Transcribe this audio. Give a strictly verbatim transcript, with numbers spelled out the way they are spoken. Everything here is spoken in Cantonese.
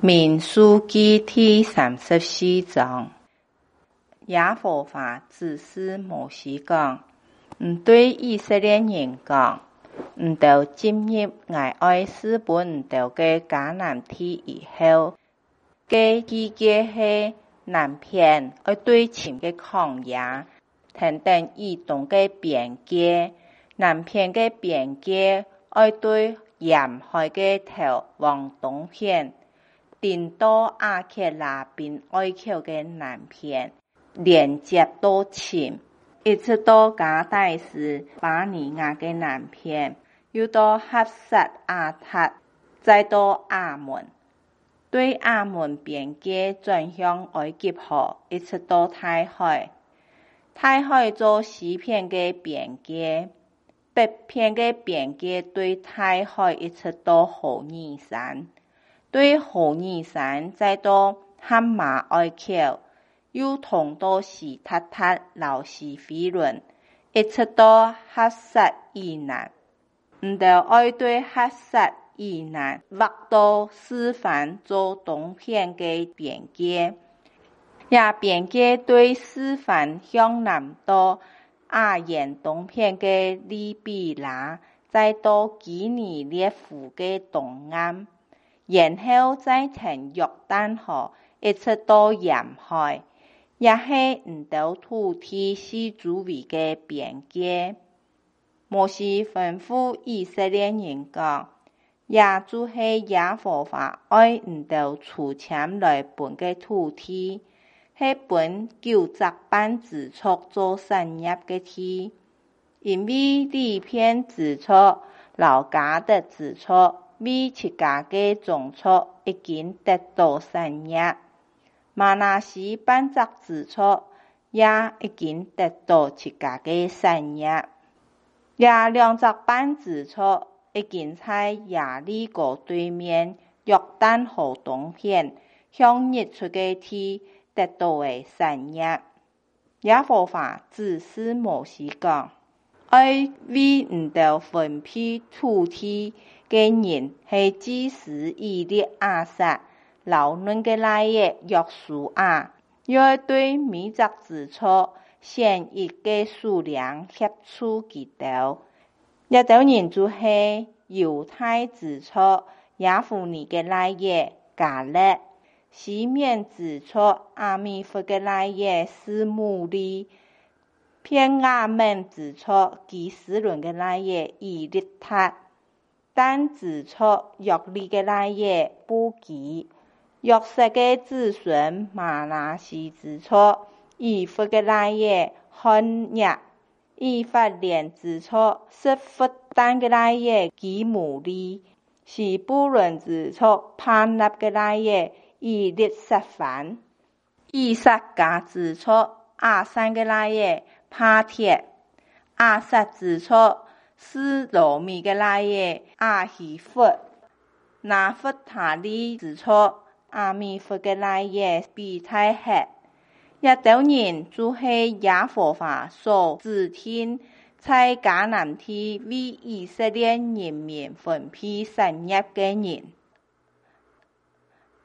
民数記第三十四章，耶和華指示摩西講：唔對以色列人講，唔到進入我愛賜給唔到嘅迦南地以後，嘅季節係南邊愛對前嘅曠野，等等以東嘅邊界，南邊嘅邊界愛對沿海嘅頭往東邊。定到阿克拉並愛橋嘅南邊，連接到前，一直到加大斯巴尼亞嘅南邊，又到哈薩阿塔，再到亞門。對亞門邊界轉向埃及河，一直到大海。大海做西邊嘅邊界，北邊嘅邊界對大海一直到何珥山。對何珥山再到哈馬埃橋，又通到西塔塔、老西非倫，一直到哈薩以南。唔到愛對哈薩以南，劃到示範做東邊嘅邊界，也邊界對示範向南到亞延東邊嘅利比拉，再到基尼列湖嘅東岸。然後再停約旦河，一直到沿海，也係唔到土地四周圍嘅邊界。摩西吩咐以色列人講：也就是耶和華愛唔到出簽來本嘅土地，係本九十班子錯做產業嘅地，因為呢片子錯老家的子錯。為自家嘅種族已經得到產業，瑪拿西班則子錯也已經得到自家嘅產業，也兩隻班子錯已經在耶利哥對面約旦河東邊向日出嘅地得到嘅產業。耶和華指示摩西講：愛為唔到分配土地嘅人係祭司以利亞撒、流嫩嘅奶爺約書亞，要對每隻子錯獻一嘅數量協助佢哋。一種人就係猶太子錯耶孚尼嘅奶爺迦勒，西緬子錯阿米弗嘅奶爺示瑪利，便雅憫子錯基斯倫嘅奶爺以利塔。但子錯約利嘅奶爺布基，約瑟嘅子孫瑪拿西子錯以弗嘅奶爺漢亞，以法蓮子錯示弗但嘅奶爺基姆利，西布倫子錯帕納嘅奶爺以利撒凡，以撒加子錯亞散嘅奶爺帕鐵，亞撒子錯是羅米嘅奶爺亞希弗，拿弗他利子錯阿米弗嘅奶爺比太赫。一種人就係耶和華所指定在迦南地為以色列人民分配產業嘅人。